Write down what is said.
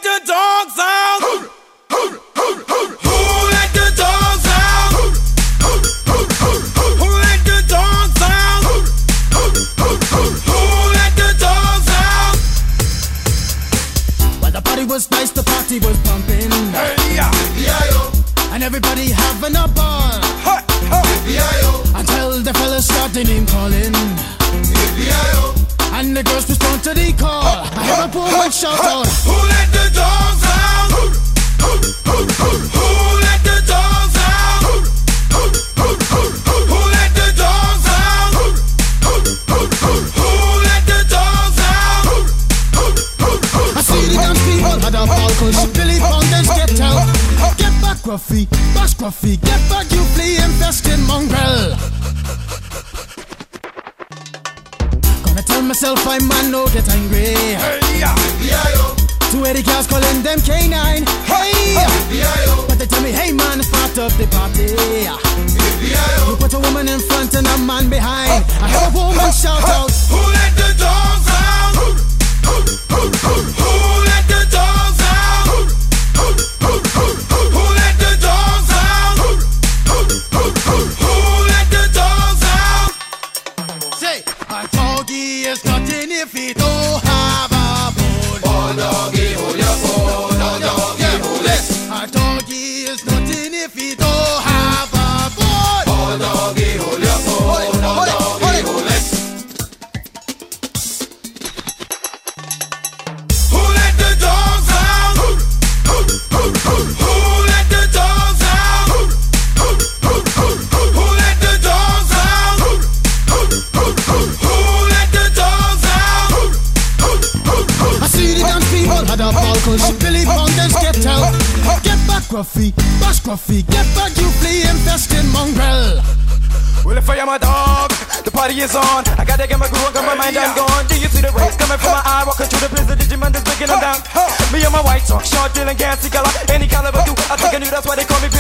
the dogs out? Who let the dogs out? Who let the dogs out? Who let the dogs out? Well, the party was nice, the party was pumping. Hey, yeah. And everybody having a ball. Hey, hey. Until the fellas started name calling. And the girls respond to the call. I hear a woman shout out, who let the dogs out? Who let the dogs out? Who let the dogs out? Who let the dogs out? I see the dance people had a ball cause Billy Fountains get out. Get back Gruffy, bash Gruffy, get back you flea infested mongrel. Gonna tell myself I man no get angry. Hey, yeah. 280 cars calling them K9. Hey, but they tell me, hey man, it's part of the party. You put a woman in front and a man behind. I hear a woman shout out, who let the dogs out? Who let the dogs out? Who let the dogs out? Who let the dogs out? say, a doggy is nothing if he don't have a bone. Oh doggy, hold your bone. Oh doggy, hold it. A doggy is nothing if he don't have a bone. Oh doggy, hold your bone. Oh doggy, hold it. Who let the dogs out? Who let the dogs out? Who let the dogs out? Who let the dogs out? I see the dance people had a ball cause Billy Fountains get out. Get back Gruffy, bash Gruffy, get back you flea infested mongrel. Well, if I am a dog, the party is on. I gotta get my groove on, got my mind, I'm gone. Do you see the rays coming from my eye? Walking through the blizzard, Digimon is breaking them down. Me and my white talk, short, dealing, gassy color, any caliber do. I think I knew that's why they call me